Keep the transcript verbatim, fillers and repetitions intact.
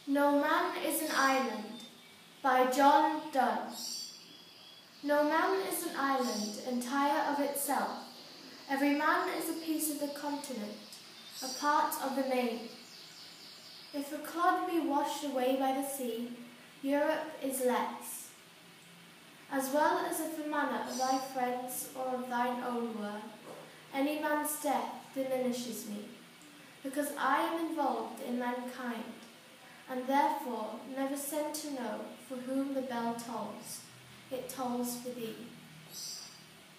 No Man is an Island by John Donne. No man is an island entire of itself. Every man is a piece of the continent, a part of the main. If a clod be washed away by the sea, Europe is less. As well as if the manner of thy friends or of thine own were, any man's death diminishes me, because I am involved in mankind, and therefore never sent to know for whom the bell tolls. It tolls for thee.